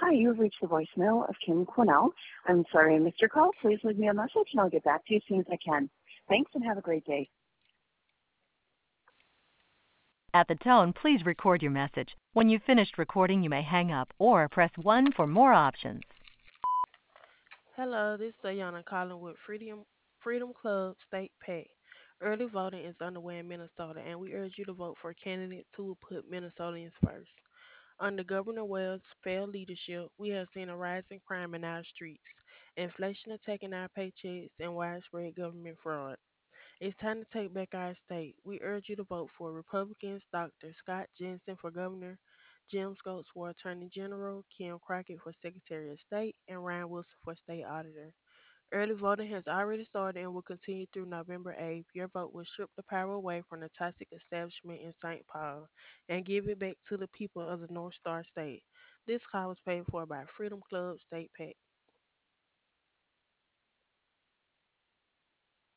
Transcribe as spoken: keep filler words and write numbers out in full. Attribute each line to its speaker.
Speaker 1: Hi, you've reached the voicemail of Kim Cornell. I'm sorry I missed your call. Please leave me a message and I'll get back to you as soon as I can. Thanks and have a great day.
Speaker 2: At the tone, please record your message. When you've finished recording, you may hang up or press one for more options.
Speaker 3: Hello, this is Ayana calling with Freedom Freedom Club State PAC. Early voting is underway in Minnesota, and we urge you to vote for candidates who will put Minnesotans first. Under Governor Wells' failed leadership, we have seen a rise in crime in our streets, inflation attacking our paychecks, and widespread government fraud. It's time to take back our state. We urge you to vote for Republicans Doctor Scott Jensen for governor, Jim Scopes for attorney general, Kim Crockett for secretary of state, and Ryan Wilson for state auditor. Early voting has already started and will continue through November eighth. Your vote will strip the power away from the toxic establishment in Saint Paul and give it back to the people of the North Star State. This call was paid for by Freedom Club State PAC.